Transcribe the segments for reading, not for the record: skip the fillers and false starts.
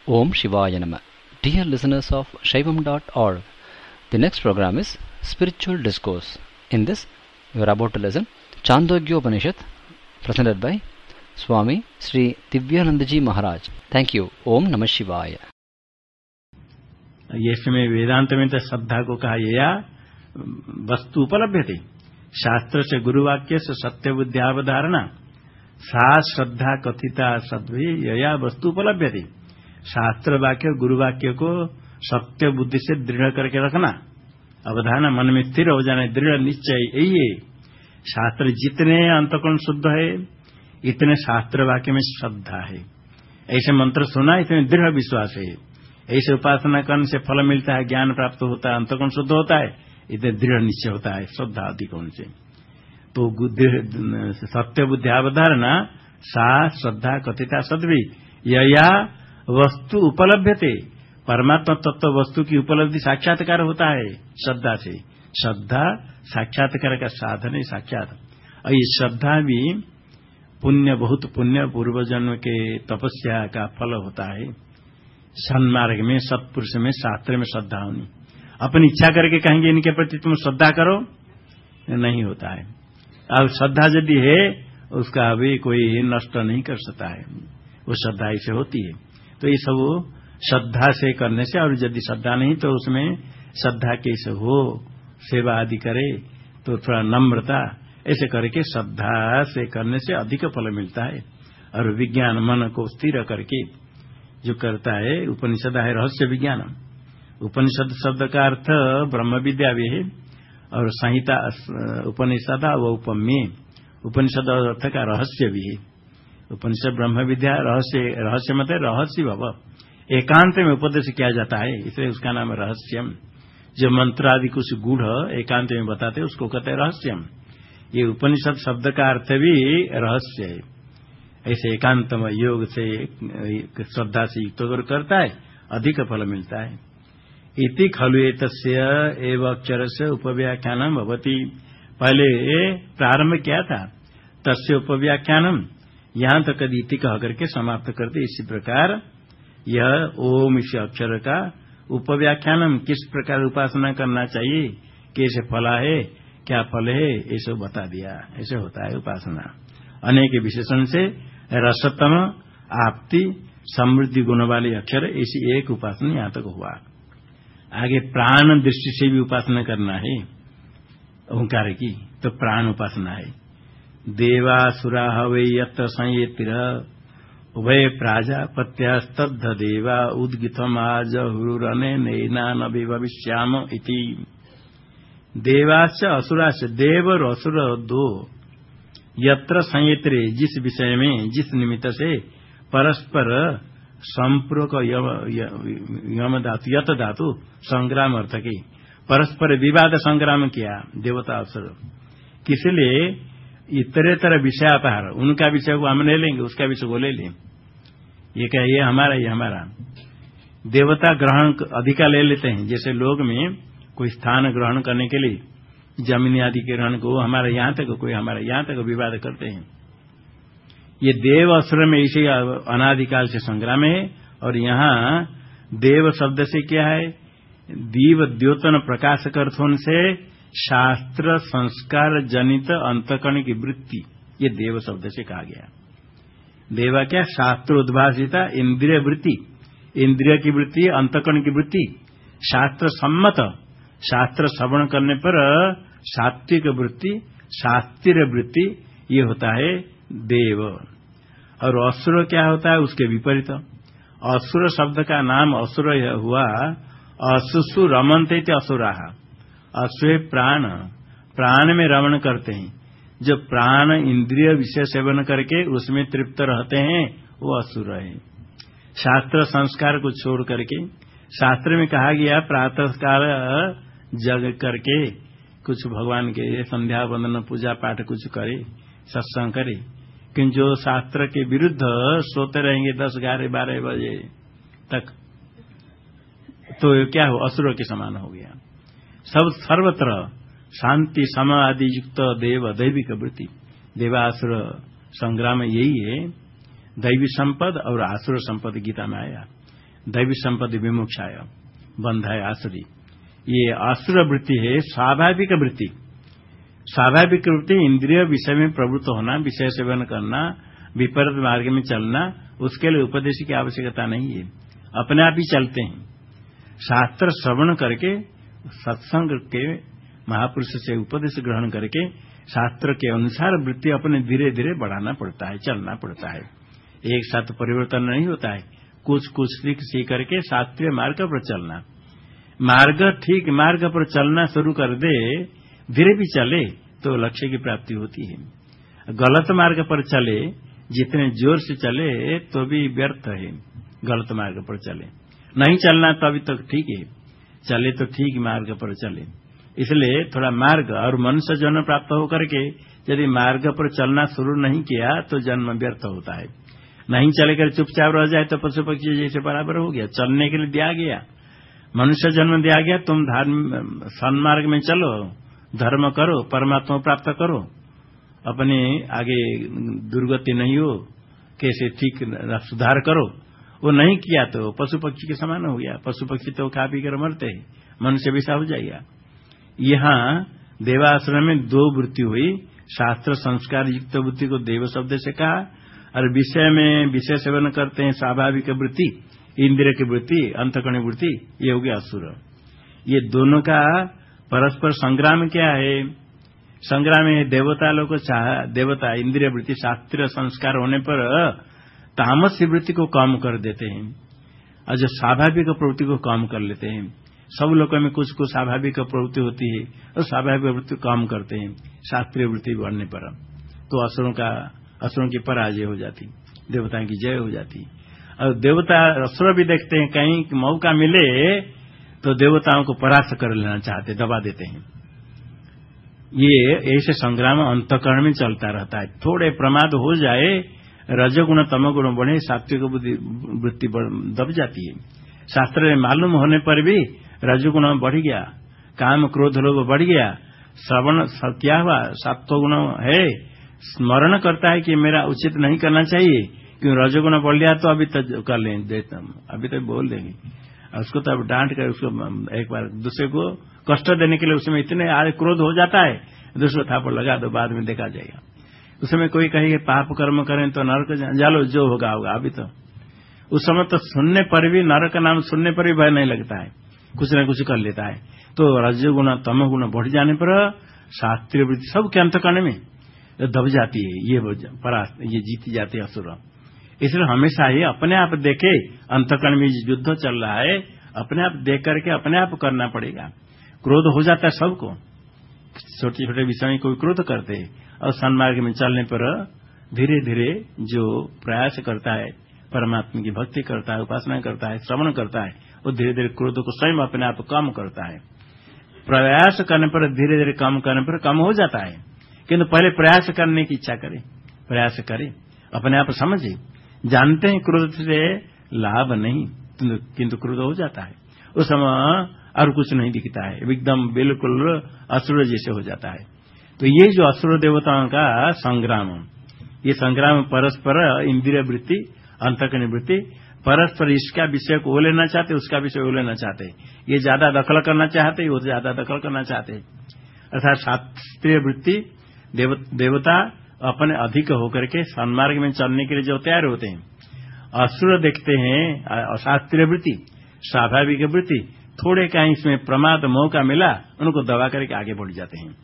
Om Shivaya Nama. Dear listeners of Shaivam.org, the next program is Spiritual Discourse. In this, we are about to listen Chandogya Upanishad, presented by Swami Sri Divyanandaji Maharaj. Thank you. Om Namah Shivaya. ये समय वेदांत में तो श्रद्धा को कहा यया वस्तु उपलभ्यते, शास्त्र से गुरुवाक्य से सत्य बुद्ध्यावधारणा सा श्रद्धा कथिता सद्वे यया वस्तु उपलभ्यते। शास्त्र वाक्य गुरुवाक्य को सत्य बुद्धि से दृढ़ करके रखना, अवधारणा मन में स्थिर हो जाना, दृढ़ निश्चय यही है। शास्त्र जितने अंतःकरण शुद्ध है इतने शास्त्र वाक्य में श्रद्धा है। ऐसे मंत्र सुना इसमें दृढ़ विश्वास है। ऐसे उपासना करने से फल मिलता है, ज्ञान प्राप्त होता है, अंतःकरण शुद्ध होता है, इतने दृढ़ निश्चय होता है श्रद्धा अधिक उनसे। तो सत्य बुद्धि अवधारणा सा श्रद्धा कथिता सद्वी यया वस्तु उपलभ्यते। परमात्मा तत्व वस्तु की उपलब्धि साक्षात्कार होता है श्रद्धा से। श्रद्धा साक्षात्कार का साधन है साक्षात। और ये श्रद्धा भी पुण्य, बहुत पुण्य पूर्व जन्म के तपस्या का फल होता है। सन्मार्ग में सत्पुरुष में शास्त्र में श्रद्धा होनी। अपनी इच्छा करके कहेंगे इनके प्रति तुम श्रद्धा करो, नहीं होता है। अब श्रद्धा यदि है उसका अभी कोई नष्ट नहीं कर सकता है, वो श्रद्धा ऐसे होती है। तो ये सब श्रद्धा से करने से, और यदि श्रद्धा नहीं तो उसमें श्रद्धा कैसे हो, सेवा आदि करे तो थोड़ा नम्रता ऐसे करके श्रद्धा से करने से अधिक फल मिलता है। और विज्ञान मन को स्थिर करके जो करता है, उपनिषद है रहस्य विज्ञान। उपनिषद शब्द का अर्थ ब्रह्म विद्या भी है, और संहिता उपनिषद व उपम्य, उपनिषद अर्थ का रहस्य भी है। उपनिषद ब्रह्म विद्या, रहस्य, रहस्य मतलब रहस्य भव, एकांत में उपदेश किया जाता है, इसलिए उसका नाम है रहस्यम। जो मंत्र आदि कुछ गूढ़ एकांत में बताते हैं उसको कहते हैं रहस्यम। ये उपनिषद शब्द का अर्थ भी रहस्य है। ऐसे एकांत योग से श्रद्धा से युक्त अगर करता है अधिक फल मिलता है। इति खलु एतस्य एव अक्षर से उपव्याख्यानम भवति। पहले प्रारंभ किया था तस्य उपव्याख्यानम, यहां तक इति कह करके समाप्त करते। इसी प्रकार यह ओम इस अक्षर का उपव्याख्यानम, किस प्रकार उपासना करना चाहिए, कैसे फला है, क्या फल है, ऐसे बता दिया। ऐसे होता है उपासना। अनेक विशेषण से रसतम, आपति, समृद्धि गुण वाले अक्षर, ऐसी एक उपासना यहां तक हुआ। आगे प्राण दृष्टि से भी उपासना करना है ओंकार की, तो प्राण उपासना है। देवासुरा हवे यत्र संयेतिर उभय प्राजापत्यस्तद्ध देवा उद्गितम आज हुरुरने नैना नभि भविष्याम इति। देवाश्च असुराश्च, देव और असुर दो, यत्र संयेत्रे, जिस विषय में, जिस निमित्त से परस्पर संपूरक यम धातु, यत धातु संग्राम अर्थ की, परस्पर विवाद संग्राम किया देवता असुर, किसलिए इतरेतर विषयापहार, उनका विषय को हम ले लेंगे, उसका विषय को ले लें, ये क्या ये हमारा, ये हमारा। देवता ग्रहण अधिका ले लेते हैं, जैसे लोग में कोई स्थान ग्रहण करने के लिए जमीन आदि के ग्रहण को हमारे यहां तक, कोई हमारे यहां तक विवाद करते हैं। ये देव असुर में इसे अनादिकाल से संग्राम है। और यहाँ देव शब्द से क्या है, दीव द्योतन प्रकाशक अर्थों से शास्त्र संस्कार जनित अंतकरण की वृत्ति, ये देव शब्द से कहा गया। देवा क्या, शास्त्र उद्भाषिता इंद्रिय वृत्ति, इंद्रिय की वृत्ति, अंतकरण की वृत्ति, शास्त्र सम्मत, शास्त्र श्रवण करने पर सात्विक वृत्ति, शास्त्रीय वृत्ति, ये होता है देव। और असुर क्या होता है, उसके विपरीत। असुर शब्द का नाम असुर हुआ, असुसु रमनते थे असुराः। असुर प्राण, प्राण में रमण करते हैं। जो प्राण इंद्रिय विषय सेवन करके उसमें तृप्त रहते हैं वो असुर है। शास्त्र संस्कार को छोड़ करके, शास्त्र में कहा गया प्रातः काल जग करके कुछ भगवान के संध्या वंदन पूजा पाठ कुछ करे, सत्संग करे, किंतु जो शास्त्र के विरुद्ध सोते रहेंगे 10, 11, 12 बजे तक, तो क्या हो, असुरों के समान हो गया। सब सर्वत्र शांति सम आदि युक्त देव दैविक वृत्ति, देवासुर संग्राम यही है। दैवी संपद और आसुर संपद गीता में आया। दैवी संपत्ति विमुक्षाय बंध है आसुरी। ये आसुर वृत्ति है स्वाभाविक वृत्ति। स्वाभाविक वृत्ति इंद्रिय विषय में प्रवृत्त होना, विषय सेवन करना, विपरीत मार्ग में चलना, उसके लिए उपदेश की आवश्यकता नहीं है, अपने आप ही चलते हैं। शास्त्र श्रवण करके, सत्संग के महापुरुष से उपदेश ग्रहण करके शास्त्र के अनुसार वृत्ति अपने धीरे धीरे बढ़ाना पड़ता है, चलना पड़ता है। एक साथ परिवर्तन नहीं होता है, कुछ कुछ सीख करके शास्त्रीय मार्ग पर चलना। मार्ग ठीक मार्ग पर चलना शुरू कर दे, धीरे भी चले तो लक्ष्य की प्राप्ति होती है। गलत मार्ग पर चले, जितने जोर से चले तो भी व्यर्थ है। गलत मार्ग पर चले, नहीं चलना तो अभी तक ठीक है, चले तो ठीक मार्ग पर चले। इसलिए थोड़ा मार्ग और मनुष्य जन्म प्राप्त होकर के यदि मार्ग पर चलना शुरू नहीं किया तो जन्म व्यर्थ होता है। नहीं चलेकर चुपचाप रह जाए तो पशु पक्षी जैसे बराबर हो गया। चलने के लिए दिया गया, मनुष्य जन्म दिया गया, तुम सन्मार्ग में चलो, धर्म करो, परमात्मा प्राप्त करो, अपने आगे दुर्गति नहीं हो, कैसे ठीक सुधार करो। वो नहीं किया तो पशु पक्षी के समान हो गया। पशु पक्षी तो खा पी कर मरते हैं, मनुष्य भी सा हो जाएगा। यहाँ देवाश्रम में दो वृत्ति हुई। शास्त्र संस्कार युक्त वृत्ति को देव शब्द से कहा, और विषय में विषय सेवन करते हैं स्वाभाविक वृत्ति, इंद्रिय की वृत्ति, अंतःकरण वृत्ति, ये हो गया असुर। ये दोनों का परस्पर संग्राम क्या है? संग्राम है देवता लोग को देवता इंद्रिय वृत्ति शास्त्रीय संस्कार होने पर तामस की वृत्ति को कम कर देते हैं, और जो स्वाभाविक प्रवृत्ति को कम कर लेते हैं। सब लोगों में कुछ कुछ स्वाभाविक प्रवृत्ति होती है, और स्वाभाविक वृत्ति कम करते हैं शास्त्रीय वृत्ति बढ़ने पर, तो असुरों की पराजय हो जाती, देवताओं की जय हो जाती। और देवता असुर भी देखते हैं, कहीं मौका मिले तो देवताओं को परास्त कर लेना चाहते, दबा देते हैं। ये ऐसे संग्राम अंतःकरण में चलता रहता है। थोड़े प्रमाद हो जाए, रजोगुण तमोगुण बढ़े, सात्विक वृत्ति दब जाती है। शास्त्र में मालूम होने पर भी रजोगुण बढ़ गया, काम क्रोध लोभ बढ़ गया, श्रवण क्या हुआ, सत्वगुण है, स्मरण करता है कि मेरा उचित नहीं करना चाहिए, क्यों रजोगुण बढ़ गया तो अभी तक कर लें देता हूं, अभी तक बोल देंगे। उसको तो अब डांट कर उसको एक बार दूसरे को कष्ट देने के लिए उसमें इतने क्रोध हो जाता है, दूसरे थापड़ लगा दो, बाद में देखा जाएगा। उसमें कोई कहे पाप कर्म करें तो नरक जालो, जो होगा होगा। अभी तो उस समय तो सुनने पर भी, नरक का नाम सुनने पर भी भय नहीं लगता है, कुछ न कुछ कर लेता है। तो रजोगुण तमोगुण बढ़ जाने पर शास्त्रीय वृत्ति सबके अंतःकरण में दब जाती है, ये जीती जाती है असुर। इसलिए हमेशा ही अपने आप देखे, अंतःकरण में युद्ध चल रहा है, अपने आप देख करके अपने आप करना पड़ेगा। क्रोध हो जाता है सबको, छोटे छोटे विषय में कोई क्रोध करते हैं, और सन्मार्ग में चलने पर धीरे धीरे जो प्रयास करता है, परमात्मा की भक्ति करता है, उपासना करता है, श्रवण करता है, वो धीरे धीरे क्रोध को स्वयं अपने आप कम करता है। प्रयास करने पर धीरे धीरे कम करने पर कम हो जाता है, किंतु पहले प्रयास करने की इच्छा करे, प्रयास करे, अपने आप समझे। जानते हैं क्रोध से लाभ नहीं, किंतु क्रोध हो जाता है, उस समय और कुछ नहीं दिखता है, एकदम बिल्कुल असुर जैसे हो जाता है। तो ये जो असुर देवताओं का संग्राम, ये संग्राम परस्पर इंद्रिय वृत्ति, अंतःकरण वृत्ति, परस्पर इसका विषय को वो लेना चाहते, उसका विषय वो लेना चाहते। ये ज्यादा दखल करना चाहते, वो ज्यादा दखल करना चाहते। अर्थात शास्त्रीय वृत्ति देवता अपने अधिक होकर के सन्मार्ग में चलने के लिए जो तैयार होते हैं, असुर देखते हैं शास्त्रीय वृत्ति, स्वाभाविक वृत्ति, थोड़े कहीं इसमें प्रमाद मौका मिला, उनको दबा करके आगे बढ़ जाते हैं।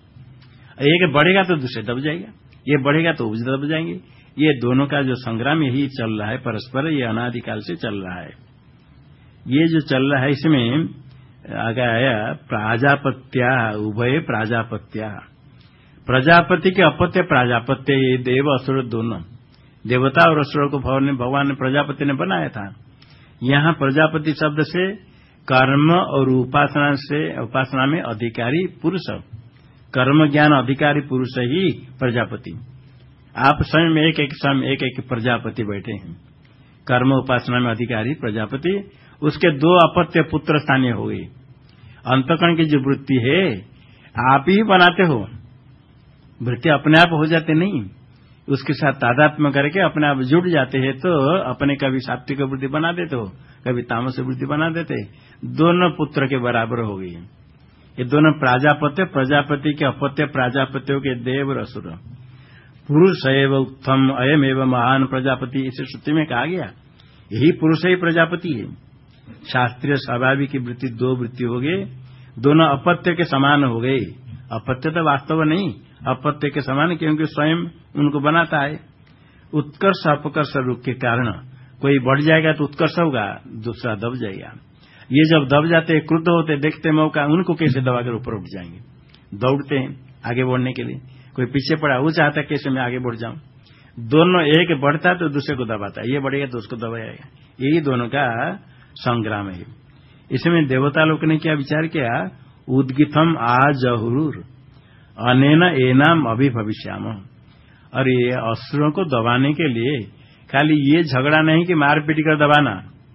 एक बढ़ेगा तो दूसरे दब जाएगा, ये बढ़ेगा तो उस दब जाएंगे। ये दोनों का जो संग्राम यही चल रहा है परस्पर, ये अनादिकाल से चल रहा है। ये जो चल रहा है इसमें आगे आया प्राजापत्या, उभय प्राजापत्या, प्रजापति के अपत्य प्राजापत्य, ये देव असुर दोनों, देवता और असुर को भगवान ने प्रजापति ने बनाया था। यहाँ प्रजापति शब्द से कर्म और उपासना में अधिकारी पुरुष, कर्म ज्ञान अधिकारी पुरुष ही प्रजापति। आप स्वयं एक एक प्रजापति बैठे हैं, कर्म उपासना में अधिकारी प्रजापति, उसके दो अपत्य पुत्र स्थानीय हो गए। अंतःकरण की जो वृत्ति है आप ही बनाते हो, वृत्ति अपने आप हो जाते नहीं, उसके साथ तादात्म्य करके अपने आप जुड़ जाते हैं तो अपने कभी सात्विक वृत्ति बना देते हो, कभी तामस वृत्ति बना देते, दोनों पुत्र के बराबर हो गई। ये दोनों प्रजापति के अपत्य प्राजापत्यों के देव और असुर। पुरुष एव उत्तम अयम एवं महान प्रजापति, इसे श्रुति में कहा गया यही पुरुष ही प्रजापति है। शास्त्रीय स्वाभाविक की वृत्ति दो वृत्ति हो गए, दोनों अपत्य के समान हो गए। अपत्य तो वास्तव नहीं, अपत्य के समान, क्योंकि स्वयं उनको बनाता है। उत्कर्ष अपकर्ष रूप के कारण कोई बढ़ जाएगा तो उत्कर्ष होगा, दूसरा दब जाएगा। ये जब दब जाते, क्रुद्ध होते, देखते मौका, उनको कैसे दबाकर ऊपर उठ जाएंगे, दौड़ते हैं आगे बढ़ने के लिए। कोई पीछे पड़ा, वो चाहता कैसे मैं आगे बढ़ जाऊं। दोनों एक बढ़ता तो दूसरे को दबाता, ये बढ़ेगा तो उसको दबाएगा। यही दोनों का संग्राम है। इसमें देवता लोग ने क्या विचार किया, उद्गितम आजहुर अनेन एनाम अभिभविष्याम। और ये असुरों को दबाने के लिए खाली ये झगड़ा नहीं कि मार पीट कर दबाना,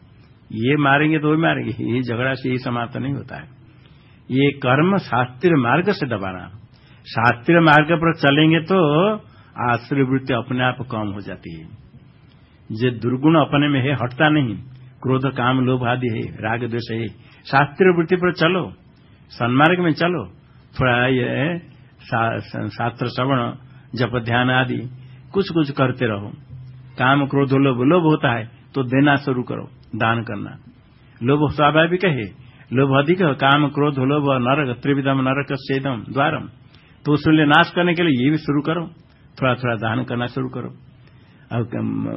ये मारेंगे तो वो मारेंगे, ये झगड़ा से ही समाप्त नहीं होता है। ये कर्म शास्त्रीय मार्ग से दबाना, शास्त्रीय मार्ग पर चलेंगे तो आश्रय वृत्ति अपने आप कम हो जाती है। जो दुर्गुण अपने में है हटता नहीं, क्रोध काम लोभ आदि है, राग द्वेष है, शास्त्रीय वृत्ति पर चलो, सन्मार्ग में चलो, थोड़ा ये शास्त्र श्रवण जप ध्यान आदि कुछ कुछ करते रहो। काम क्रोध लोभ, लोभ होता है तो देना शुरू करो, दान करना। लोभ स्वाभाविक है, लोभ अधिक है, काम क्रोध लोभ नरक त्रिविधम नरक सेदम द्वारम, तो उसके नाश करने के लिए ये भी शुरू करो, थोड़ा थोड़ा दान करना शुरू करो। अब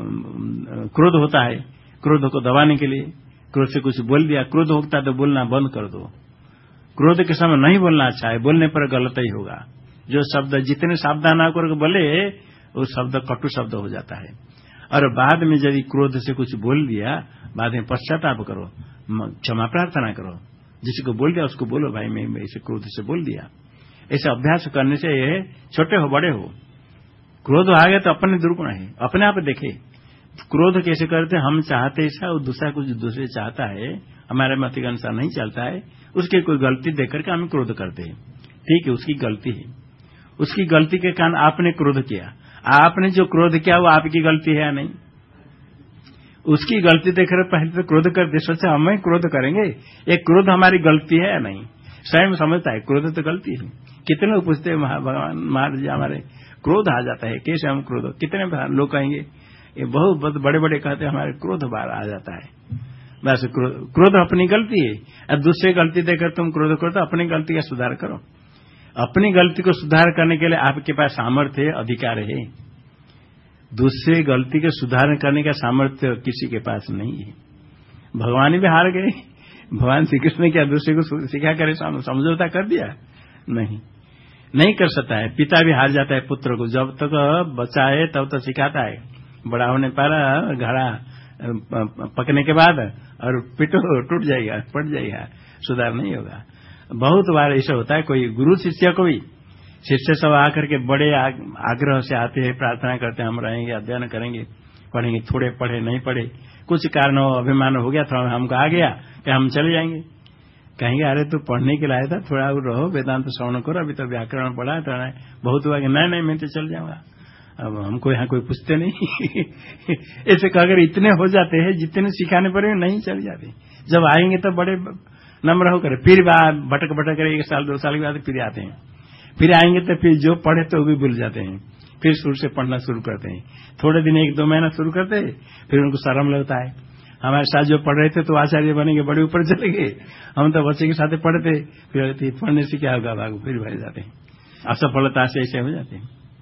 क्रोध होता है, क्रोध को दबाने के लिए क्रोध से कुछ बोल दिया, क्रोध होता है तो बोलना बंद कर दो। क्रोध के समय नहीं बोलना अच्छा है, बोलने पर गलत ही होगा। जो शब्द जितने सावधान होकर बोले वो शब्द कटु शब्द हो जाता है। और बाद में यदि क्रोध से कुछ बोल दिया, बाद में पश्चाताप करो, क्षमा प्रार्थना करो। जिसको बोल दिया उसको बोलो, भाई मैं ऐसे क्रोध से बोल दिया। ऐसे अभ्यास करने से छोटे हो बड़े हो, क्रोध आ गया तो अपने दुर्गुण है, अपने आप देखे। क्रोध कैसे करते, हम चाहते ऐसा और दूसरा कुछ दूसरे चाहता है, हमारे मत के अनुसार नहीं चलता है, उसकी कोई गलती देख करके हम क्रोध करते हैं। ठीक है, उसकी गलती है, उसकी गलती के कारण आपने क्रोध किया, आपने जो क्रोध किया वो आपकी गलती है या नहीं? उसकी गलती देखकर पहले तो क्रोध करते, सोचा हम क्रोध करेंगे, ये क्रोध हमारी गलती है या नहीं? स्वयं समझता है क्रोध तो गलती है। कितने लोग पूछते हैं भगवान महाराज जी हमारे क्रोध आ जाता है, कैसे हम क्रोध, कितने लोग कहेंगे, ये बहुत बड़े बड़े कहते हैं हमारे क्रोध बार आ जाता है। बस क्रोध अपनी गलती है, अब दूसरे गलती देकर तुम क्रोध करो तो अपनी गलती का सुधार करो। अपनी गलती को सुधार करने के लिए आपके पास सामर्थ्य है, अधिकार है। दूसरे गलती के सुधार करने का सामर्थ्य किसी के पास नहीं है। भगवान भी हार गए, भगवान श्री कृष्ण क्या दूसरे को सिखा करे समझौता कर दिया? नहीं कर सकता है। पिता भी हार जाता है पुत्र को, जब तक बच्चा है तब तक सिखाता है, बड़ा होने पर घड़ा पकने के बाद और पिटो टूट जाएगा, पट जाएगा, सुधार नहीं होगा। बहुत बार ऐसा होता है, कोई गुरु शिष्य को भी, शिष्य सब आकर के बड़े आग्रह से आते हैं, प्रार्थना करते हैं हम रहेंगे, अध्ययन करेंगे, पढ़ेंगे, थोड़े पढ़े नहीं पढ़े, कुछ कारण अभिमान हो गया, थोड़ा हमको आ गया कि हम चले जाएंगे। कहेंगे अरे तू पढ़ने के लाया था, थोड़ा और रहो, वेदांत श्रवण करो, अभी तो व्याकरण पढ़ा है, तो बहुत हुआ कि नहीं मैं तो चल जाऊंगा, अब हमको यहाँ कोई पूछते नहीं। ऐसे कहकर इतने हो जाते हैं, जितने सिखाने पर नहीं चल जाते। जब आएंगे तो बड़े नम्र होकर, फिर भटक भटक कर 1 साल 2 साल के बाद फिर आते हैं, फिर आएंगे तो फिर जो पढ़े तो भी भूल जाते हैं, फिर शुरू से पढ़ना शुरू करते हैं। थोड़े दिन 1-2 महीना शुरू करते हैं, फिर उनको शर्म लगता है। हमारे साथ जो पढ़ रहे थे तो आचार्य बनेंगे, बड़े ऊपर चले गए, हम तो बच्चे के साथ पढ़ते, फिर पढ़ने से क्या होगा, भागो, फिर भर जाते हैं। असफलता से ऐसे हो जाते हैं।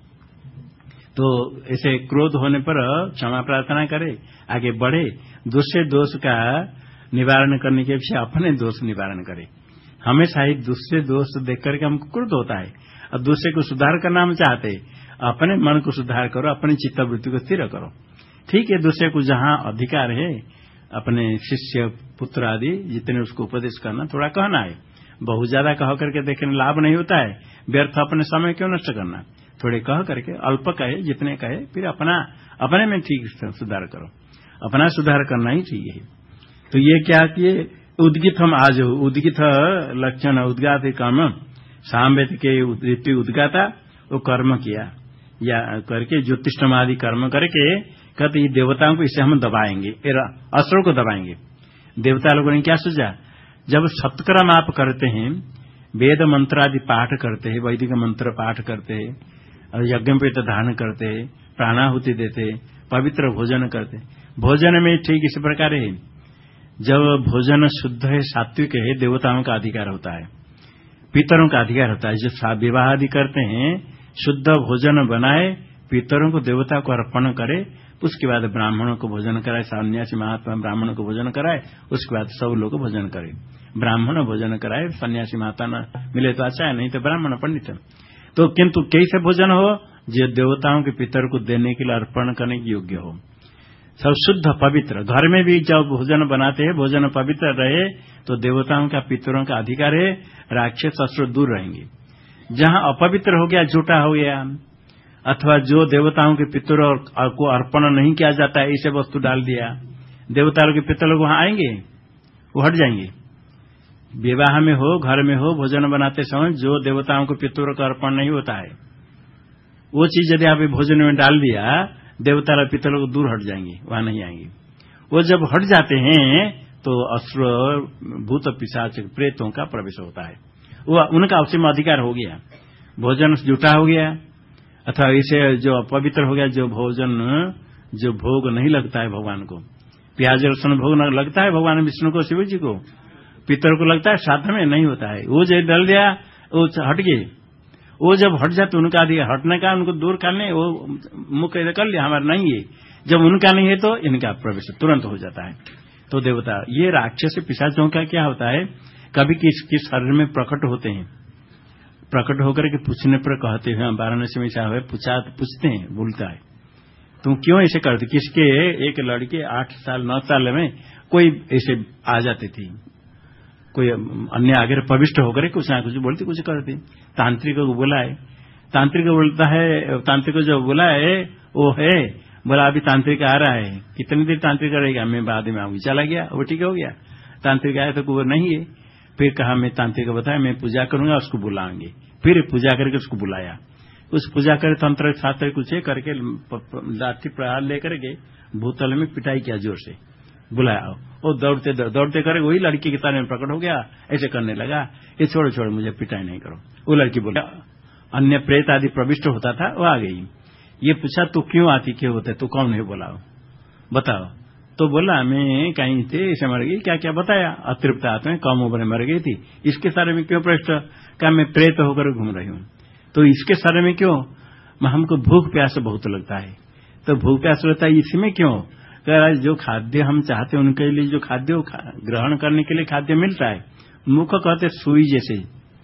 तो ऐसे क्रोध होने पर क्षमा प्रार्थना करे, आगे बढ़े, दूसरे दोष का निवारण करने के अपेक्षा अपने दोष निवारण करे। हमेशा ही दूसरे दोष देख करके हमको क्रोध होता है, और दूसरे को सुधार करना हम चाहते हैं। अपने मन को सुधार करो, अपनी चित्तवृत्ति को स्थिर करो। ठीक है, दूसरे को जहां अधिकार है, अपने शिष्य पुत्र आदि जितने उसको उपदेश करना, थोड़ा कहना है। बहुत ज्यादा कह करके देखने लाभ नहीं होता है, व्यर्थ अपने समय क्यों नष्ट करना। थोड़े कह करके अल्प कहे, जितने कहे, फिर अपने में ठीक सुधार करो, अपना सुधार करना ही चाहिए। तो ये क्या किए, उद्गित हम आज उद्गित लक्षण उद्गात कर्म, सामवेद के उद्गाता वो कर्म किया, या करके ज्योतिषम आदि कर्म करके कहते ये देवताओं को इसे हम दबाएंगे, असुरों को दबाएंगे। देवता लोगों ने क्या सोचा, जब सत्कर्म आप करते हैं, वेद मंत्र आदि पाठ करते हैं, वैदिक मंत्र पाठ करते हैं, और यज्ञोपवीत धारण करते हैं, प्राणाहुति देते, पवित्र भोजन करते। भोजन में ठीक इसी प्रकार है, जब भोजन शुद्ध है, सात्विक है, देवताओं का अधिकार होता है, पितरों का अधिकार होता है। जो विवाह आदि करते हैं, शुद्ध भोजन बनाए, पितरों को देवता को अर्पण करे, उसके बाद ब्राह्मणों को भोजन कराए, सन्यासी महात्मा ब्राह्मणों को भोजन कराए, उसके बाद सब लोग भोजन करे। ब्राह्मण भोजन कराए, सन्यासी माता न मिले तो अच्छा है, नहीं तो ब्राह्मण पंडित। तो किंतु कैसे भोजन हो, जो देवताओं के पितर को देने के लिए अर्पण करने के योग्य हो, सब शुद्ध पवित्र। घर में भी जब भोजन बनाते हैं, भोजन पवित्र रहे तो देवताओं का पितरों का अधिकार है, राक्षस असुर दूर रहेंगे। जहां अपवित्र हो गया, झूठा हो गया, अथवा जो देवताओं के पितरों को अर्पण नहीं किया जाता है, ऐसे वस्तु डाल दिया, देवताओं के पितर लोग वहां आएंगे, वो हट जाएंगे। विवाह में हो, घर में हो, भोजन बनाते समय जो देवताओं को पितरों का अर्पण नहीं होता है, वो चीज यदि आप भोजन में डाल दिया, देवता और पितर लोग दूर हट जाएंगे, वहां नहीं आएंगे। वो जब हट जाते हैं तो असुर, भूत, पिशाच, प्रेतों का प्रवेश होता है, वो उनका उसी में अधिकार हो गया। भोजन जुटा हो गया, अथवा इसे जो अपवित्र हो गया, जो भोजन जो भोग नहीं लगता है भगवान को, प्याज लहसुन भोग न लगता है भगवान विष्णु को, शिव जी को, पितर को लगता है, साथ में नहीं होता है, वो जो डल दिया वो हट गए। वो जब हट जाते उनका अधिकार हटने का, उनको दूर करने, वो मुख्य कर लिया हमारा नहीं है। जब उनका नहीं है तो इनका प्रवेश तुरंत हो जाता है। तो देवता, ये राक्षस पिशाचों का क्या होता है, कभी किसके शरीर में प्रकट होते हैं, प्रकट होकर के पूछने पर कहते हैं, वाराणसी में ऐसा हुआ, पूछते हैं, बोलता है तुम क्यों ऐसे करते। किसके एक लड़के 8 साल 9 साल में कोई ऐसे आ जाती थी, कोई अन्य आगे प्रविष्ट होकर कुछ ना कुछ बोलती, कुछ करती। तांत्रिक को बुलाए, तांत्रिक बोलता है, तांत्रिक को जो बुलाए वो है, बोला अभी तांत्रिक आ रहा है, कितनी देर तांत्रिक रहेगा, मैं बाद में आऊंगी। चला गया, वो ठीक हो गया। तांत्रिक आया तो वो नहीं है, फिर कहा मैं तांत्रिक को बताया मैं पूजा करूंगा, उसको बुलाएंगे। फिर पूजा करके उसको बुलाया, उस पूजा करे तंत्र शास्त्र कुछ करके लाठी प्रहार लेकर के भूतल में पिटाई किया, जोर से बुलाया। वो दौड़ते दौड़ते करे, वही लड़की के तारे में प्रकट हो गया, ऐसे करने लगा, ये छोड़ो छोड़ो मुझे पिटाई नहीं करो। वो लड़की बोला, अन्य प्रेत आदि प्रविष्ट होता था, वो आ गई। ये पूछा तू क्यों आती, क्यों होते, तू कौन है, बोलाओ बताओ। तो बोला मैं कहीं थे, ऐसे मर गई, क्या क्या बताया, अतृप्त आत्मा कम उम्र में मर गई थी, इसके सारे में क्यों प्रविष्ट, क्या मैं प्रेत होकर घूम रही हूँ, तो इसके सारे में क्यों, हमको भूख प्यास बहुत लगता है। तो भूख प्यास लगता है इसमें क्यों, जो खाद्य हम चाहते हैं उनके लिए जो खाद्य ग्रहण करने के लिए खाद्य मिलता है, मुख कहते सुई जैसे,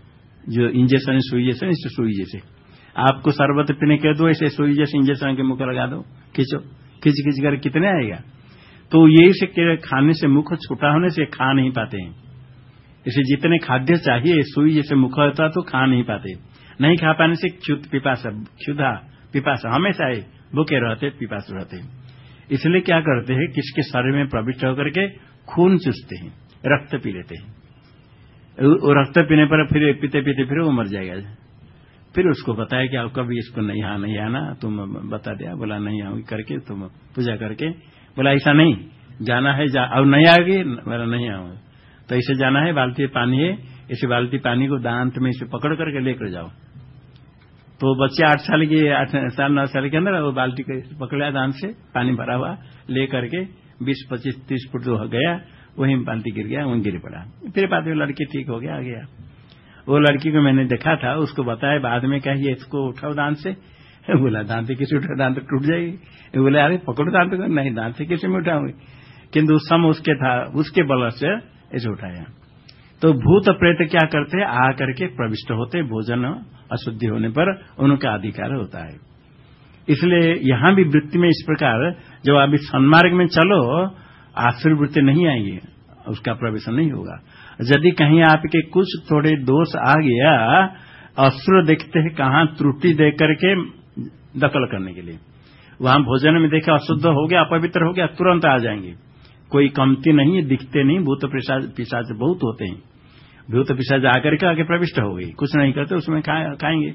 जो इंजेक्शन सुई जैसे, इस सुई जैसे आपको शरबत पीने के दो, ऐसे सुई जैसे इंजेक्शन के मुख लगा दो, खींचो, खींच खींच कर कितने आएगा। तो यही से खाने से मुख छोटा होने से खा नहीं पाते हैं। इसे जितने खाद्य चाहिए सुई जैसे मुख होता तो खा नहीं पाते, नहीं खा पाने से क्षुधा पिपासा हमेशा है, भूखे रहते, पिपास रहते। इसलिए क्या करते हैं, किसके शरीर में प्रविष्ट होकर के खून चूसते हैं, रक्त पी लेते हैं। वो रक्त पीने पर फिर पीते पीते फिर वो मर जाएगा। फिर उसको बताया कि आप कभी इसको नहीं आना, तुम बता दिया, बोला नहीं आऊंगी करके, तुम पूजा करके, बोला ऐसा नहीं जाना है, अब नहीं आएगी, बोला नहीं आऊंगी, तो ऐसे जाना है, बाल्टी पानी है, इसे बाल्टी पानी को दांत में इसे पकड़ करके लेकर जाओ। तो बच्चे 8 साल के 8 साल 9 साल के अंदर वो बाल्टी को पकड़ा दांत से, पानी भरा हुआ ले करके 20 25 30 फुट हो गया, वहीं बाल्टी गिर गया, वहीं गिर पड़ा। फिर बाद में लड़की ठीक हो गया, आ गया। वो लड़की को मैंने देखा था, उसको बताया बाद में, कहिए इसको उठाओ दांत से, बोला दांत से किसी उठा, दांत टूट जाएगी। बोले अरे पकड़ो दांत को, नहीं दांत से किसी में उठाऊंगी, किन्तु उस समय उसके था, उसके बल से ऐसे उठाया। तो भूत प्रेत क्या करते हैं, आ करके प्रविष्ट होते, भोजन अशुद्धि होने पर उनका अधिकार होता है। इसलिए यहां भी वृत्ति में इस प्रकार, जब आप सन्मार्ग में चलो आसुर वृत्ति नहीं आएंगे, उसका प्रवेश नहीं होगा। यदि कहीं आपके कुछ थोड़े दोष आ गया, असुर देखते हैं कहां त्रुटि देख करके दखल करने के लिए, वहां भोजन में देखे अशुद्ध हो गया, अपवित्र हो गया, तुरंत आ जाएंगे, कोई कमती नहीं है, दिखते नहीं। भूत पिशाच बहुत होते हैं, भूत पिशाच आकर के आगे प्रविष्ट हो गई, कुछ नहीं करते, उसमें खाएंगे।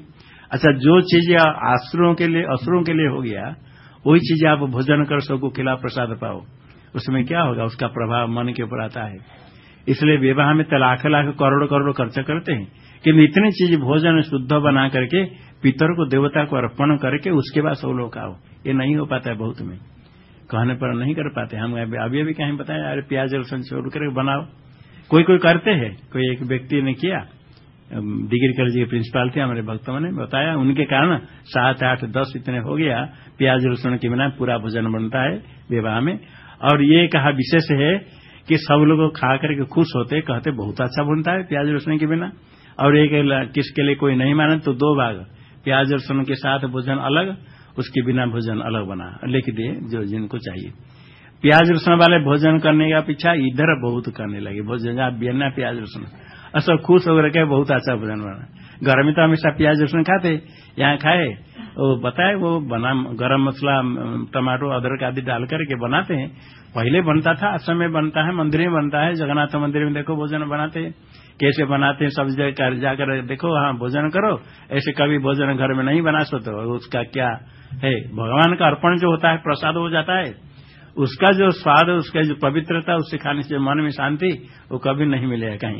अच्छा, जो चीज असुरों के लिए हो गया, वही चीज आप भोजन कर सबको खिला प्रसाद पाओ, उसमें क्या होगा? उसका प्रभाव मन के ऊपर आता है। इसलिए विवाह में तो लाख लाख करोड़ करोड़ खर्च करते हैं, कि इतनी चीज भोजन शुद्ध बना करके पितर को देवता को अर्पण करके उसके बाद सब लोग खाओ। ये नहीं हो पाता है, बहुत में कहने पर नहीं कर पाते। हम अभी अभी कहीं बताया, अरे प्याज लहसुन छोड़ करके बनाओ, कोई कोई करते हैं। कोई एक व्यक्ति ने किया, डिग्री कॉलेज के प्रिंसिपल थे, हमारे भक्तों ने बताया, उनके कारण 7, 8, 10 इतने हो गया, प्याज लहसुन के बिना पूरा भोजन बनता है विवाह में। और ये कहा विशेष है कि सब लोग खा करके खुश होते, कहते बहुत अच्छा बनता है प्याज लहसुन के बिना। और एक किसके लिए कोई नहीं माने तो 2 भाग, प्याज लहसुन के साथ भोजन अलग, उसके बिना भोजन अलग बना लिख दिए, जो जिनको चाहिए। प्याज लहसुन वाले भोजन करने का पीछा इधर बहुत करने लगे, भोजन आप बिना प्याज लहसुन, सब खुश होकर के बहुत अच्छा भोजन बना। घर में तो हमेशा प्याज लहसुन खाते, यहाँ खाए, वो बताए वो बना गरम मसला टमाटो अदरक आदि डाल करके बनाते हैं। पहले बनता था, आश्रम में बनता है, मंदिर में बनता है, जगन्नाथ मंदिर में देखो भोजन बनाते हैं, कैसे बनाते हैं, सब जगह जाकर देखो, हाँ भोजन करो। ऐसे कभी भोजन घर में नहीं बना सकते, उसका क्या है? भगवान का अर्पण जो होता है प्रसाद हो जाता है, उसका जो स्वाद, उसका जो पवित्रता, उससे खाने से मन में शांति, वो कभी नहीं मिलेगा कहीं।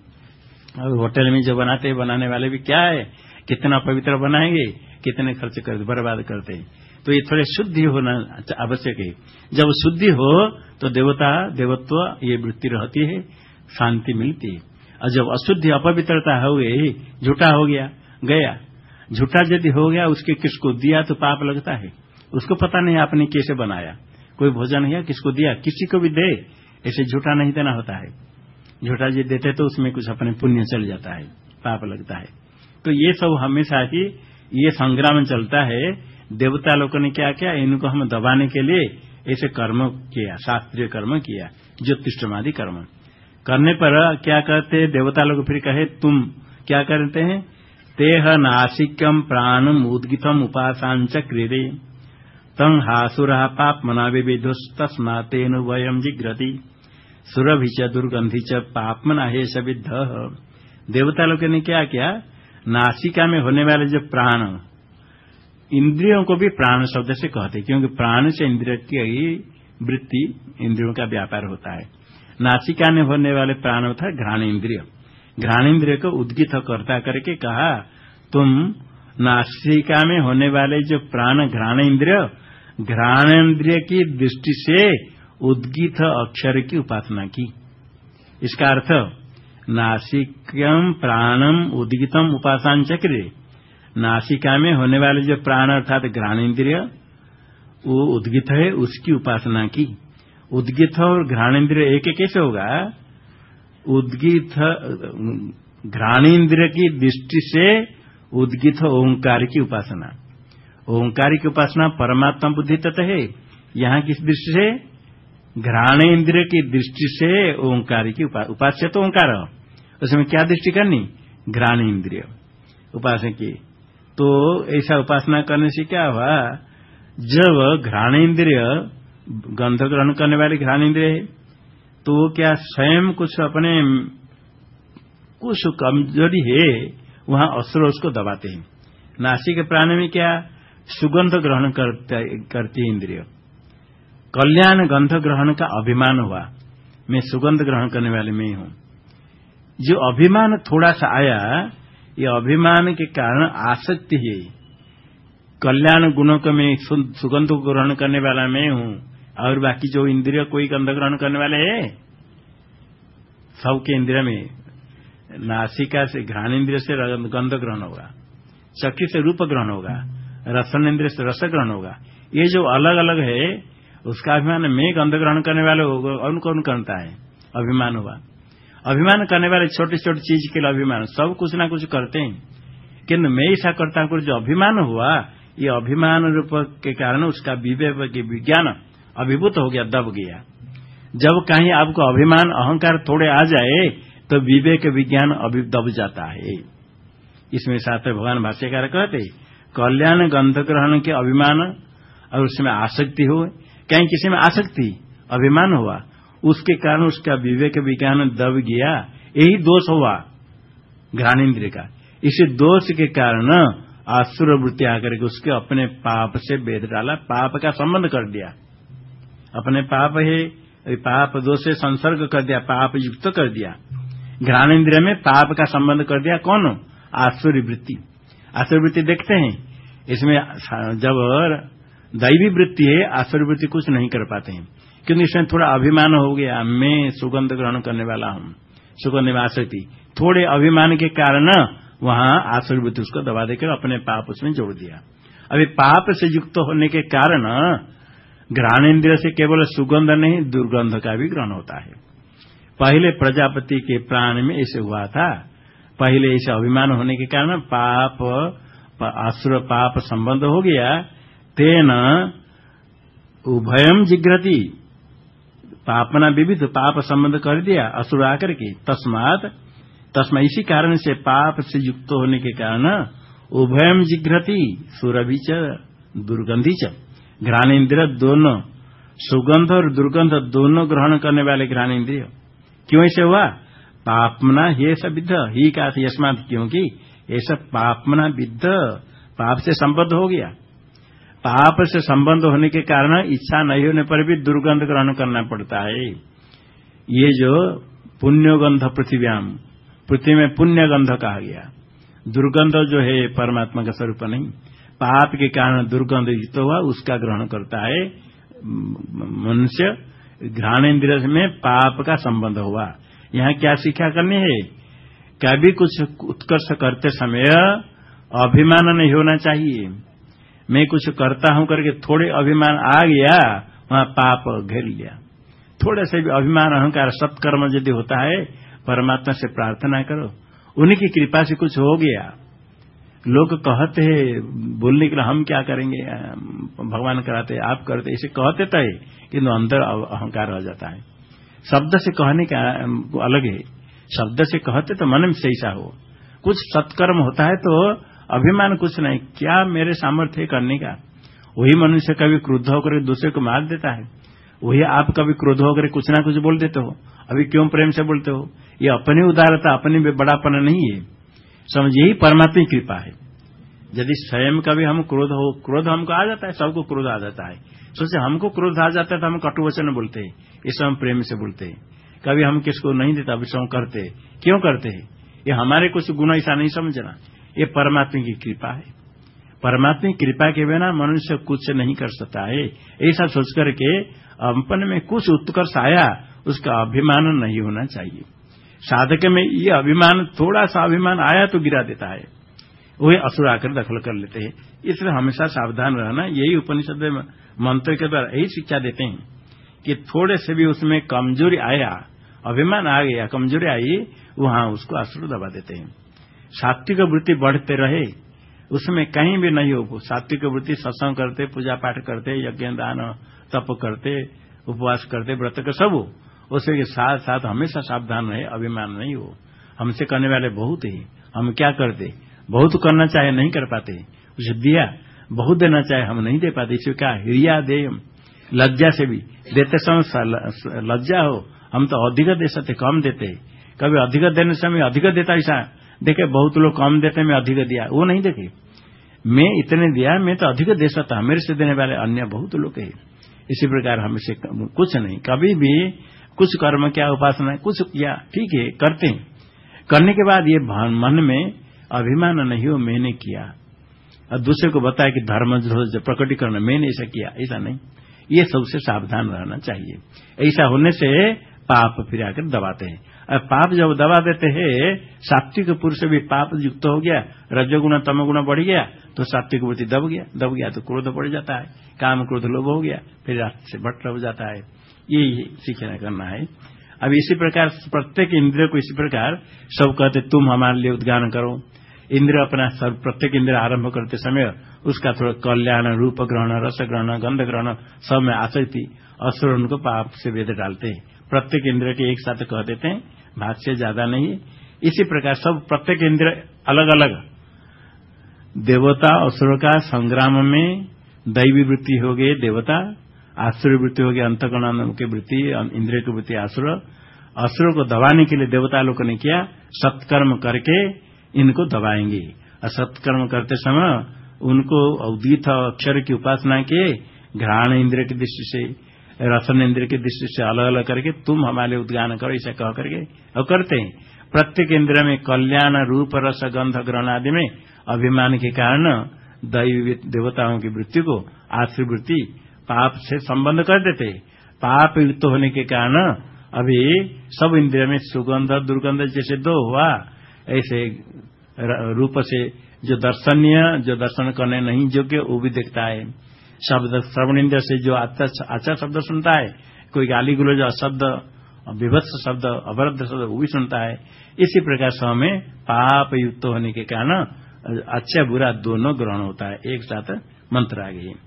और होटल में जो बनाते बनाने वाले भी क्या है, कितना पवित्र बनाएंगे, कितने खर्च करते, बर्बाद करते हैं। तो ये थोड़े शुद्धि होना आवश्यक है। जब शुद्धि हो तो देवत्व ये वृत्ति रहती है, शांति मिलती है। और जब अशुद्धि अपवित्रता हो गई, झूठा हो गया, झूठा यदि हो गया, उसके किसको दिया तो पाप लगता है। उसको पता नहीं आपने कैसे बनाया, कोई भोजन है किसको दिया, किसी को भी दे, ऐसे झूठा नहीं देना होता है। झूठा यदि देते तो उसमें कुछ अपने पुण्य चल जाता है, पाप लगता है। तो ये सब हमेशा ही ये संग्राम चलता है। देवता लोगों ने क्या किया, इनको हम दबाने के लिए ऐसे कर्म किया, शास्त्रीय कर्म किया, ज्योतिषमादि कर्म करने पर क्या कहते हैं देवता लोग? फिर कहे तुम क्या करते हैं? तेह नासिक्यम प्राणम उद्गितम उपासांच क्रीडे तंग हासुरा पाप मनावे विधुस्तस्मातेन वयम जिग्रति सुरभि च दुर्गंधि च पापमना हे सविद्ध। देवता लोग ने क्या किया? नासिका में होने वाले जो प्राण, इंद्रियों को भी प्राण शब्द से कहते, क्योंकि प्राण से इंद्रिय की वृत्ति, इंद्रियों का व्यापार होता है। नासिका में होने वाले प्राण था घ्राणेन्द्रिय, घ्राणेन्द्रिय को उद्गित करता करके कहा तुम नासिका में होने वाले जो प्राण घ्राणेन्द्रिय, घ्राणेन्द्रिय की दृष्टि से उद्गित अक्षर की उपासना की। इसका अर्थ नासिकम प्राणम उद्गितम उपासन चक्र, नासिका में होने वाले जो प्राण अर्थात घ्राणेन्द्रिय वो उद्गित है, उसकी उपासना की। उद्गित और घ्राणेन्द्रिय एक कैसे होगा? उद्गित घ्राणेन्द्रिय की दृष्टि से उद्गित ओंकार की उपासना, ओंकार की उपासना परमात्मा बुद्धि तत्व है। यहाँ किस दृष्टि से? घ्राणेन्द्रिय की दृष्टि से ओंकार की उपास्य तो ओंकार, उसमें क्या दृष्टि करनी? घ्राणेन्द्रिय उपासना की। तो ऐसा उपासना करने से क्या हुआ? जब घ्राणेन्द्रिय गंध ग्रहण करने वाले घ्राणेन्द्रिय है, तो क्या स्वयं कुछ अपने कुछ कमजोरी है, वहां असुर उसको दबाते हैं। नासिक प्राण में क्या सुगंध ग्रहण करती है इंद्रिय, कल्याण गंध ग्रहण का अभिमान हुआ, मैं सुगंध ग्रहण करने वाले में हूं। जो अभिमान थोड़ा सा आया, ये अभिमान के कारण आसक्ति है, कल्याण गुणों को मैं सुगंध को ग्रहण करने वाला मैं हूं, और बाकी जो इंद्रिय कोई गंध ग्रहण करने वाले है, सबके इंद्रिय में नासिका से घ्राणेन्द्रिय से गंध ग्रहण होगा, चक्षु से रूप ग्रहण होगा, रसन इंद्रिय से रस ग्रहण होगा। ये जो अलग अलग है उसका अभिमान मैं गंध ग्रहण करने वाले होगा, और कौन करता है? अभिमान हुआ। अभिमान करने वाले छोटी छोटी चीज के लिए अभिमान, सब कुछ ना कुछ करते हैं, किन्तु मैं ऐसा करता हूं। जो अभिमान हुआ, ये अभिमान रूप के कारण उसका विवेक की विज्ञान अभिभूत हो गया, दब गया। जब कहीं आपको अभिमान अहंकार थोड़े आ जाए तो विवेक विज्ञान अभी दब जाता है। इसमें साथ भगवान भाष्यकार कहते कल्याण गंध ग्रहण के अभिमान और उसमें आसक्ति हो, कहीं किसी में आसक्ति अभिमान हुआ, उसके कारण उसका विवेक विज्ञान दब गया, यही दोष हुआ घ्राणेन्द्रिय का। इसी दोष के कारण आसुर वृत्ति आकर के उसके अपने पाप से भेद डाला, पाप का संबंध कर दिया। अपने पाप है, पाप दोष से संसर्ग कर दिया, पाप युक्त कर दिया। घ्राणेन्द्रिय में पाप का संबंध कर दिया। कौन? आसुरी वृत्ति। आसुरी वृत्ति देखते हैं इसमें जब दैवी वृत्ति है, आसुरी वृत्ति कुछ नहीं कर पाते हैं, क्योंकि इसमें थोड़ा अभिमान हो गया, मैं सुगंध ग्रहण करने वाला हूं, सुगंध में आसक्ति, थोड़े अभिमान के कारण वहां आसुरी वृत्ति उसको दबा देकर अपने पाप उसमें जोड़ दिया। अभी पाप से युक्त होने के कारण घ्राणेन्द्रिय से केवल सुगंध नहीं, दुर्गंध का भी ग्रहण होता है। पहले प्रजापति के प्राण में ऐसे हुआ था, पहले ऐसे अभिमान होने के कारण पाप आसुर पाप संबंध हो गया, तेन उभयम जिग्रति, पापना विविध पाप संबंध कर दिया असुर आकर के। तस्मा इसी कारण से पाप से युक्त होने के कारण उभयम जिग्रति, सुरभि च दुर्गंधी च, घ्राणेन्द्रिय दोनों, सुगंध और दुर्गंध दोनों ग्रहण करने वाले घ्राणेन्द्रिय। क्यों ऐसे हुआ? पापमना ये सब विद्ध ही का यस्मात, क्योंकि ये सब पापमना विद्ध, पाप से संबद्ध हो गया। पाप से संबंध होने के कारण इच्छा नहीं होने पर भी दुर्गंध ग्रहण करना पड़ता है। ये जो पुण्यगंध पृथ्व्याम, पृथ्वी में पुण्यगंध कहा गया, दुर्गंध जो है परमात्मा का स्वरूप नहीं, पाप के कारण दुर्गंध युक्त हुआ, उसका ग्रहण करता है मनुष्य। घ्राणेन्द्रिय में पाप का संबंध हुआ। यहाँ क्या शिक्षा करनी है? कभी कुछ उत्कर्ष करते समय अभिमान नहीं होना चाहिए। मैं कुछ करता हूं करके थोड़े अभिमान आ गया, वहां पाप घेर लिया। थोड़े से भी अभिमान अहंकार सत्कर्म यदि होता है, परमात्मा से प्रार्थना करो, उन्हीं की कृपा से कुछ हो गया। लोग कहते हैं बोलने के लिए हम क्या करेंगे, भगवान कराते, आप करते, इसे कहते तो है, किंतु अंदर अहंकार रह जाता है। शब्द से कहने का अलग है, शब्द से कहते तो मन में से ऐसा हो, कुछ सत्कर्म होता है तो अभिमान कुछ नहीं, क्या मेरे सामर्थ्य करने का। वही मनुष्य कभी क्रोध होकर दूसरे को मार देता है, वही आप कभी क्रोध होकर कुछ ना कुछ बोल देते हो, अभी क्यों प्रेम से बोलते हो? ये अपनी उदारता, अपनी बड़ापन नहीं है, समझिए ही परमात्मा की कृपा है। यदि स्वयं कभी हम क्रोध हमको आ जाता है, सबको क्रोध आ जाता है, सोचे हमको क्रोध आ जाता है तो हम कटु वचन बोलते हैं, इस हम प्रेम से बोलते हैं। कभी हम किसको नहीं देता, अभी सब करते, क्यों करते हैं? ये हमारे कुछ गुण ऐसा नहीं समझना, ये परमात्मा की कृपा है। परमात्मा की कृपा के बिना मनुष्य कुछ नहीं कर सकता है। ऐसा सोच करके अपन में कुछ उत्कर्ष आया, उसका अभिमान नहीं होना चाहिए। साधक में ये अभिमान, थोड़ा सा अभिमान आया तो गिरा देता है, वही असुर आकर दखल कर लेते हैं। इसलिए हमेशा सावधान रहना, यही उपनिषद मंत्र के द्वारा यही शिक्षा देते हैं कि थोड़े से भी उसमें कमजोरी आया, अभिमान आ गया, कमजोरी आई, वहां उसको असुर दबा देते हैं। सात्विक वृत्ति बढ़ते रहे, उसमें कहीं भी नहीं हो। सात्विक वृत्ति सत्संग करते, पूजा पाठ करते, यज्ञ दान तप करते, उपवास करते, व्रत कर सब हो, उसके साथ साथ हमेशा सावधान रहे, अभिमान नहीं हो। हमसे करने वाले बहुत ही, हम क्या करते, बहुत करना चाहे नहीं कर पाते, उसे दिया बहुत देना चाहे हम नहीं दे पाते। इसे क्या हिरिया दे, लज्जा से भी देते समय लज्जा हो, हम तो अधिक दे सकते, कम देते। कभी अधिक देने समय अधिक देता, ऐसा देखे बहुत लोग कम देते, मैं अधिक दिया, वो नहीं देखे मैं इतने दिया, मैं तो अधिक दे सकता, मेरे से देने वाले अन्य बहुत लोग है। इसी प्रकार हमसे कुछ नहीं, कभी भी कुछ कर्म क्या उपासना कुछ किया, ठीक है करते हैं, करने के बाद ये मन में अभिमान नहीं हो मैंने किया, और दूसरे को बताया कि धर्म प्रकटीकरण मैंने ऐसा किया, ऐसा नहीं। ये सबसे सावधान रहना चाहिए। ऐसा होने से पाप फिर आकर दबाते हैं, और पाप जब दबा देते हैं, सात्विक पुरुष भी पाप युक्त हो गया, रजोगुण तमोगुण बढ़ गया, तो सात्विक वृत्ति दब गया तो क्रोध बढ़ जाता है, काम क्रोध लोभ हो गया, फिर रास्ते से भट्ट हो जाता है। ये सीखना करना है। अब इसी प्रकार प्रत्येक इंद्रिय को इसी प्रकार सब कहते तुम हमारे लिए उद्गान करो। इंद्रिय अपना प्रत्येक इंद्रिय आरंभ करते समय उसका थोड़ा कल्याण, रूप ग्रहण, रस ग्रहण, गंध ग्रहण सब में आसक्ति, असुर उनको पाप से वेद डालते हैं। प्रत्येक इंद्रिय के एक साथ कह देते हैं, भाग से ज्यादा नहीं। इसी प्रकार सब प्रत्येक इंद्रिय अलग अलग, देवता असुर का संग्राम में दैवी वृत्ति हो गई देवता, आसुर वृत्ति हो गई अंतःकरण की वृत्ति, इंद्रिय की वृत्ति आसुर। असुर को दबाने के लिए देवता लोगों ने किया, सत्कर्म करके इनको दबाएंगे, असत्कर्म करते समय उनको अद्वित अक्षर की उपासना के घ्राण इंद्र की दृष्टि से, रसन इंद्र की दृष्टि से अलग अलग करके तुम हमारे उद्गान करो ऐसा कह करके और करते हैं। प्रत्येक इंद्र में कल्याण रूप रस गंध ग्रहण आदि में अभिमान के कारण दैवी देवताओं की वृत्ति को आश्री वृत्ति पाप से संबंध कर देते। पाप युक्त होने के कारण अभी सब इंद्रिय में सुगंध दुर्गंध जैसे दो हुआ, ऐसे रूप से जो दर्शनीय जो दर्शन करने नहीं योग्य वो भी देखता है। शब्द श्रवण इंद्र से जो अच्छा शब्द सुनता है, कोई गाली गुलोज अशब्द विभत्स शब्द अभद्र शब्द वो भी सुनता है। इसी प्रकार सब में पाप युक्त होने के कारण अच्छा बुरा दोनों ग्रहण होता है। एक साथ मंत्र आ गई।